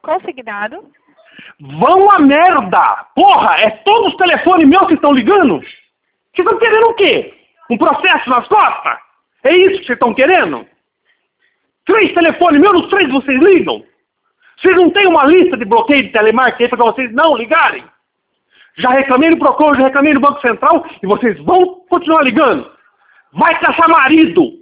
consignado. Vão a merda! Porra, é todos os telefones meus que estão ligando? Vocês estão querendo o quê? Um processo nas costas? É isso que vocês estão querendo? 3 telefones meus, os 3 vocês ligam? Vocês não têm uma lista de bloqueio de telemarketing aí para vocês não ligarem? Já reclamei no Procon, já reclamei no Banco Central e vocês vão continuar ligando. Vai caçar marido!